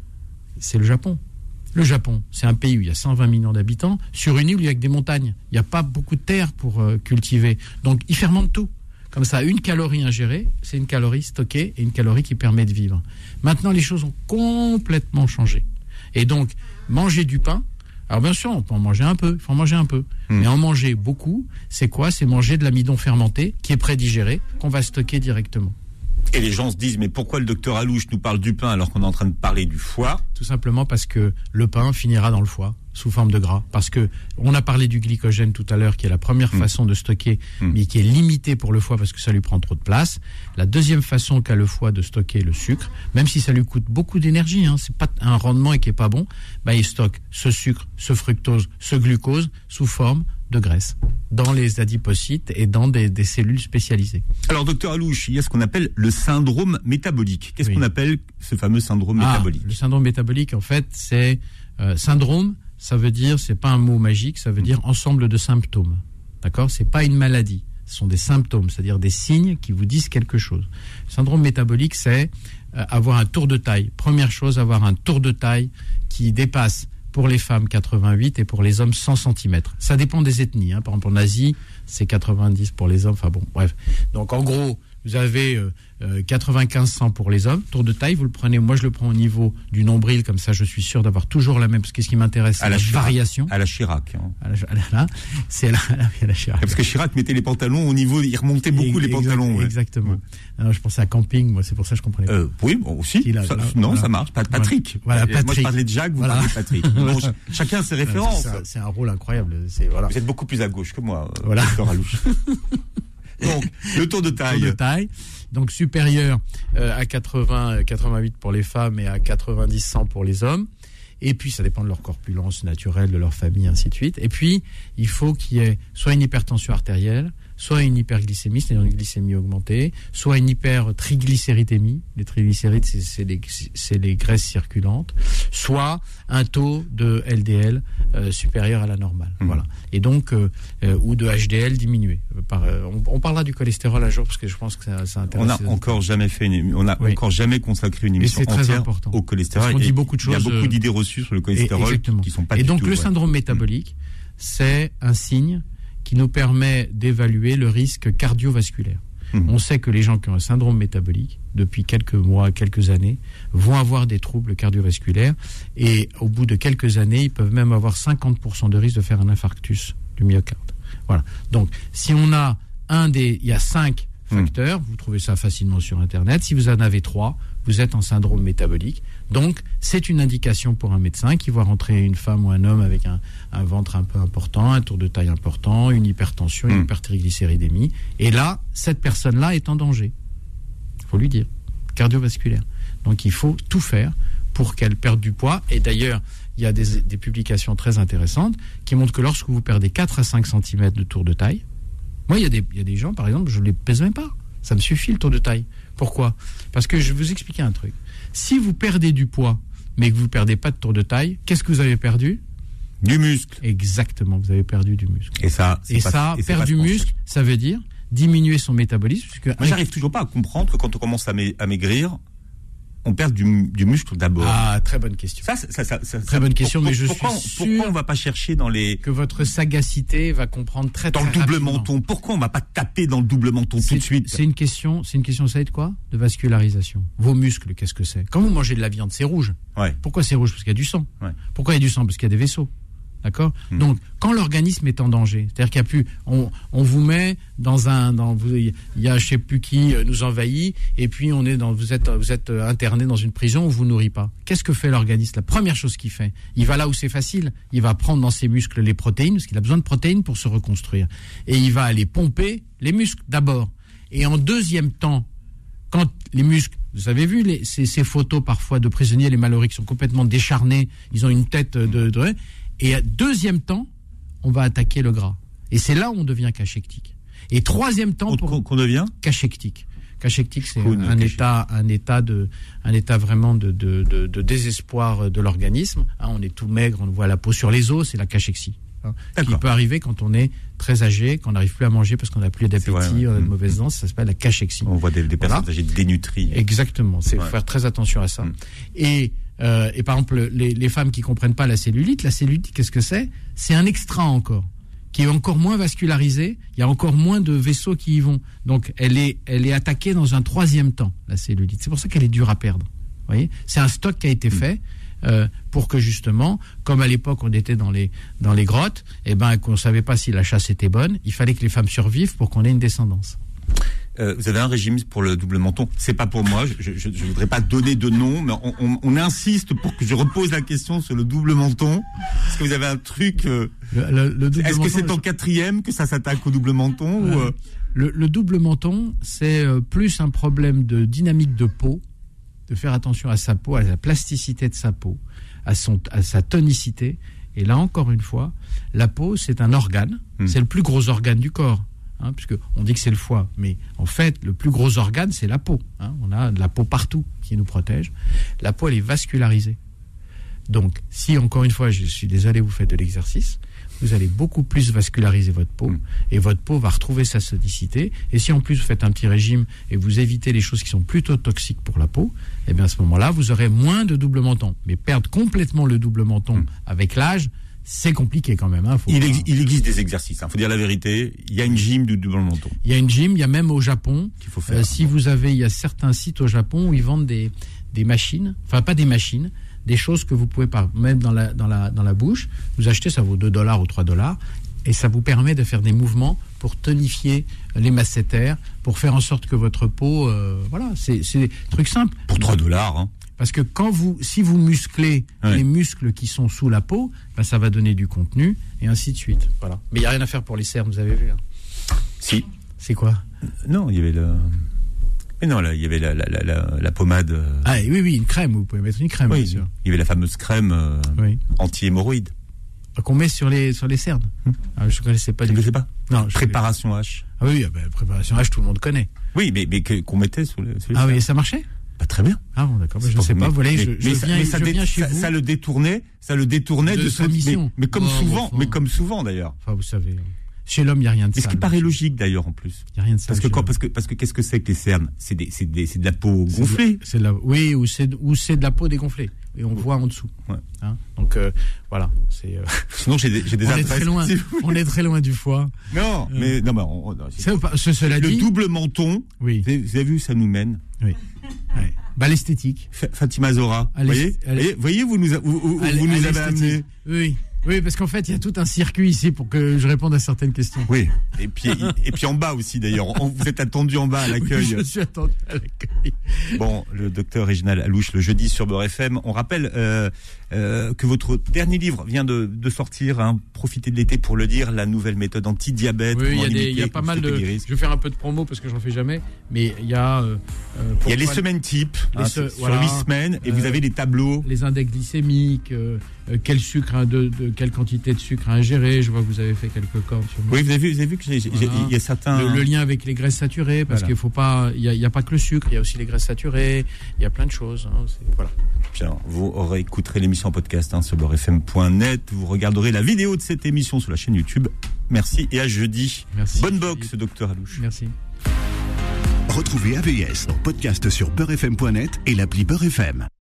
c'est le Japon. Le Japon, c'est un pays où il y a cent vingt millions d'habitants, sur une île où il y a que des montagnes. Il n'y a pas beaucoup de terre pour euh, cultiver. Donc, ils fermentent tout. Comme ça, une calorie ingérée, c'est une calorie stockée et une calorie qui permet de vivre. Maintenant, les choses ont complètement changé. Et donc, manger du pain, alors bien sûr, on peut en manger un peu, il faut en manger un peu. Mmh. Mais en manger beaucoup, c'est quoi ? C'est manger de l'amidon fermenté qui est prédigéré, qu'on va stocker directement. Et les gens se disent, mais pourquoi le docteur Alouche nous parle du pain alors qu'on est en train de parler du foie ? Tout simplement parce que le pain finira dans le foie sous forme de gras. Parce que on a parlé du glycogène tout à l'heure, qui est la première mmh. façon de stocker, mmh. mais qui est limitée pour le foie parce que ça lui prend trop de place. La deuxième façon qu'a le foie de stocker le sucre, même si ça lui coûte beaucoup d'énergie, hein, c'est pas un rendement et qui est pas bon, bah il stocke ce sucre, ce fructose, ce glucose sous forme de graisse dans les adipocytes et dans des, des cellules spécialisées. Alors, docteur Alouche, il y a ce qu'on appelle le syndrome métabolique. Qu'est-ce oui. qu'on appelle ce fameux syndrome ah, métabolique ? Le syndrome métabolique, en fait, c'est euh, syndrome. Ça veut dire, c'est pas un mot magique, ça veut dire ensemble de symptômes. D'accord ? C'est pas une maladie. Ce sont des symptômes, c'est-à-dire des signes qui vous disent quelque chose. Le syndrome métabolique, c'est euh, avoir un tour de taille. Première chose, avoir un tour de taille qui dépasse pour les femmes quatre-vingt-huit et pour les hommes cent centimètres. Ça dépend des ethnies. Hein. Par exemple, en Asie, c'est quatre-vingt-dix pour les hommes. Enfin bon, bref. Donc en gros, vous avez euh, euh, quatre-vingt-quinze cent pour les hommes. Tour de taille, vous le prenez. Moi, je le prends au niveau du nombril, comme ça, je suis sûr d'avoir toujours la même. Parce que ce qui m'intéresse, c'est à la, la Chirac, variation. À la Chirac. Hein. À la, à la, là, c'est la, à la Chirac. Parce que Chirac mettait les pantalons au niveau, il remontait beaucoup et, les pantalons. Exact, ouais. Exactement. Ouais. Alors, je pensais à camping, moi, c'est pour ça que je comprenais pas. Euh, oui, bon, aussi. A, ça, là, non, voilà. ça marche. Pas Patrick. Voilà, Patrick. Moi, je parlais de Jacques, vous voilà. parlez de Patrick. Bon, ch- chacun ses références. C'est un, c'est un rôle incroyable. C'est, voilà. Vous êtes beaucoup plus à gauche que moi, voilà. docteur Alouche. Donc, le tour de taille. Tour de taille. Donc, supérieur euh, à quatre-vingts, quatre-vingt-huit pour les femmes et à quatre-vingt-dix, cent pour les hommes. Et puis, ça dépend de leur corpulence naturelle, de leur famille, ainsi de suite. Et puis, il faut qu'il y ait soit une hypertension artérielle, soit une hyperglycémie, c'est-à-dire une glycémie augmentée, soit une hypertriglycéridémie. Les triglycérides, c'est, c'est, les, c'est les graisses circulantes. Soit un taux de L D L euh, supérieur à la normale. Mmh. Voilà. Et donc, euh, euh, ou de H D L diminué. Par, euh, on, on parlera du cholestérol un jour parce que je pense que ça, ça intéresse. On n'a encore jamais fait une, on a oui. encore jamais consacré une émission entière important. au cholestérol. Parce qu'on dit beaucoup de choses. Il y a beaucoup d'idées reçues sur le cholestérol qui, qui sont pas. Et du donc, tout, le ouais. syndrome métabolique, c'est un signe qui nous permet d'évaluer le risque cardiovasculaire. Mmh. On sait que les gens qui ont un syndrome métabolique, depuis quelques mois, quelques années, vont avoir des troubles cardiovasculaires et au bout de quelques années, ils peuvent même avoir cinquante pour cent de risque de faire un infarctus du myocarde. Voilà. Donc, si on a un des... Il y a cinq facteurs, mmh. vous trouvez ça facilement sur Internet. Si vous en avez trois, vous êtes en syndrome métabolique. Donc, c'est une indication pour un médecin qui voit rentrer une femme ou un homme avec un, un ventre un peu important, un tour de taille important, une hypertension, une mmh. hypertriglycéridémie. Et là, cette personne-là est en danger. Il faut lui dire. Cardiovasculaire. Donc, il faut tout faire pour qu'elle perde du poids. Et d'ailleurs, il y a des, des publications très intéressantes qui montrent que lorsque vous perdez quatre à cinq centimètres de tour de taille, moi, il y a des, il y a des gens, par exemple, je ne les pèse même pas. Ça me suffit, le tour de taille. Pourquoi ? Parce que je vais vous expliquer un truc. Si vous perdez du poids, mais que vous ne perdez pas de tour de taille, qu'est-ce que vous avez perdu ? Du muscle. Exactement, vous avez perdu du muscle. Et ça, et pas, ça et perdre du muscle, ça veut dire diminuer son métabolisme. Puisque Moi, j'arrive toujours pas à comprendre que quand on commence à, ma- à maigrir, on perd du, du muscle d'abord. Ah, très bonne question. Ça, ça, ça, ça, ça très bonne question, pour, mais je pourquoi, suis sûr pourquoi on va pas chercher dans les que votre sagacité va comprendre très dans très le double rapidement. menton. Pourquoi on va pas taper dans le double menton c'est, tout de suite ? C'est une question, c'est une question, vous savez de quoi ? De vascularisation. Vos muscles, qu'est-ce que c'est ? Quand vous mangez de la viande, c'est rouge. Ouais. Pourquoi c'est rouge ? Parce qu'il y a du sang. Ouais. Pourquoi il y a du sang ? Parce qu'il y a des vaisseaux. D'accord ? Mmh. Donc, quand l'organisme est en danger, c'est-à-dire qu'il y a plus, on, on vous met dans un, dans, vous, il y a je sais plus qui nous envahit, et puis on est dans, vous êtes, vous êtes interné dans une prison où vous nourrit pas. Qu'est-ce que fait l'organisme ? La première chose qu'il fait, il va là où c'est facile, il va prendre dans ses muscles les protéines, parce qu'il a besoin de protéines pour se reconstruire, et il va aller pomper les muscles d'abord. Et en deuxième temps, quand les muscles, vous avez vu les, ces, ces photos parfois de prisonniers, les Mallory qui sont complètement décharnés, ils ont une tête de, de et deuxième temps, on va attaquer le gras. Et c'est là où on devient cachectique. Et troisième temps, pour... qu'on devient cachectique. Cachectique, c'est Cool, un cachectique. état, un état de, un état vraiment de, de, de, de désespoir de l'organisme. Hein, on est tout maigre, on voit la peau sur les os, c'est la cachexie. Hein, qui peut arriver quand on est très âgé, qu'on n'arrive plus à manger parce qu'on n'a plus d'appétit, vrai, ouais. on a de mauvaises dents, ça s'appelle la cachexie. On voit des, des personnes voilà. âgées dénutries. Exactement, c'est ouais. faut faire très attention à ça. Mm. Et Euh, et par exemple, les, les femmes qui comprennent pas la cellulite, la cellulite, qu'est-ce que c'est ? C'est un extra encore qui est encore moins vascularisée, il y a encore moins de vaisseaux qui y vont. Donc elle est, elle est attaquée dans un troisième temps, la cellulite. C'est pour ça qu'elle est dure à perdre. Vous voyez, c'est un stock qui a été fait euh, pour que justement, comme à l'époque on était dans les, dans les grottes, et ben, qu'on ne savait pas si la chasse était bonne, il fallait que les femmes survivent pour qu'on ait une descendance. Euh, vous avez un régime pour le double menton. C'est pas pour moi. Je, je, je voudrais pas donner de nom, mais on, on, on insiste pour que je repose la question sur le double menton. Est-ce que vous avez un truc euh, le, le, le double Est-ce menton, que c'est en quatrième que ça s'attaque au double menton euh, ou euh... le, le double menton, c'est euh, plus un problème de dynamique de peau, de faire attention à sa peau, à la plasticité de sa peau, à son, à sa tonicité. Et là encore une fois, la peau, c'est un organe. Mmh. C'est le plus gros organe du corps. Hein, puisque on dit que c'est le foie, mais en fait, le plus gros organe, c'est la peau. Hein. On a de la peau partout qui nous protège. La peau, elle est vascularisée. Donc, si, encore une fois, je suis désolé, vous faites de l'exercice, vous allez beaucoup plus vasculariser votre peau, mmh. et votre peau va retrouver sa sonicité. Et si, en plus, vous faites un petit régime et vous évitez les choses qui sont plutôt toxiques pour la peau, eh bien, à ce moment-là, vous aurez moins de double menton. Mais perdre complètement le double menton mmh. avec l'âge, c'est compliqué quand même. Hein, faut il, pas... ex- il existe des exercices, il hein, faut dire la vérité. Il y a une gym du double menton. Il y a une gym, il y a même au Japon. Qu'il faut faire. Euh, si vous avez, il y a certains sites au Japon où ils vendent des, des machines, enfin pas des machines, des choses que vous pouvez pas mettre dans la, dans la, dans la bouche. Vous achetez, ça vaut deux dollars ou trois dollars. Et ça vous permet de faire des mouvements pour tonifier les masséters, pour faire en sorte que votre peau, euh, voilà, c'est, c'est des trucs simples. Pour trois dollars, hein. Parce que quand vous, si vous musclez ouais. les muscles qui sont sous la peau, ben ça va donner du contenu et ainsi de suite. Voilà. Mais il n'y a rien à faire pour les cernes, vous avez vu. Hein. Si. C'est quoi ? Non, il y avait le. Mais non, là, il y avait la, la, la, la, la pommade. Ah oui, oui, une crème. Vous pouvez mettre une crème, oui, bien sûr. Il y avait la fameuse crème euh, oui. anti-hémorroïde. Qu'on met sur les sur les cernes. Hum. Ah, je ne connaissais pas. Je ne sais pas. Non. Préparation H. Ah oui, ben, préparation H, tout le monde connaît. Oui, mais, mais que, qu'on mettait sur, le, sur les Ah cernes. oui, et ça marchait ? Pas très bien. Ah bon, d'accord. Je ne sais pas. Vous voyez, je, je mais viens, ça, mais ça, je dé, viens chez ça, vous. Ça le détournait, ça le détournait de, de sa son mission. Mais, mais comme oh, souvent, enfin. mais comme souvent d'ailleurs. Enfin, vous savez. Chez l'homme, il n'y a rien de ça. Mais sale. ce qui paraît logique d'ailleurs en plus. Il n'y a rien de sale. Parce que, quand, parce que, parce que qu'est-ce que c'est que les cernes ? C'est, des, c'est, des, c'est de la peau gonflée. C'est de la, oui, ou c'est, ou c'est de la peau dégonflée. Et on voit en dessous. Ouais. Hein, donc, euh, voilà. C'est, euh... Sinon, j'ai des, j'ai des on adresses. Est très loin, on est très loin du foie. Non, euh... mais, non, mais on, on, c'est, ce, cela le dit. Le double menton. Oui. Vous avez, vous avez vu, ça nous mène. Oui. Ouais. Bah, l'esthétique. Fatima Zora. Vous voyez, voyez, voyez, vous nous, a, vous, vous, vous nous avez amené. Oui. Oui, parce qu'en fait, il y a tout un circuit ici pour que je réponde à certaines questions. Oui. Et puis, et puis en bas aussi, d'ailleurs. Vous êtes attendu en bas à l'accueil. Oui, je suis attendu à l'accueil. Bon, le docteur Réginald Alouche, le jeudi sur Beurre F M. On rappelle euh, euh, que votre dernier livre vient de, de sortir. Hein, profitez de l'été pour le lire. La nouvelle méthode anti-diabète. Oui, il y a, des, il y a pas mal de. Je vais faire un peu de promo parce que j'en fais jamais. Mais il y a. Euh, il y a les semaines types. Hein, se, sur voilà, huit semaines. Et euh, vous avez les tableaux. Les index glycémiques. Euh, Euh, quel sucre, hein, de, de quelle quantité de sucre à ingérer. Je vois que vous avez fait quelques cordes sur moi. Oui, vous avez vu, vous avez vu que j'ai, voilà. j'ai, y a certains. Le, le lien avec les graisses saturées, parce voilà. qu'il faut pas, il y a, y a pas que le sucre, il y a aussi les graisses saturées. Il y a plein de choses. Hein, c'est, voilà. Bien, vous réécouterez l'émission en podcast hein, sur beurre f m point net. Vous regarderez la vidéo de cette émission sur la chaîne YouTube. Merci et à jeudi. Merci. Bonne boxe, docteur Alouche. Merci. Retrouvez A V S en podcast sur beurre f m point net et l'appli Beurre F M.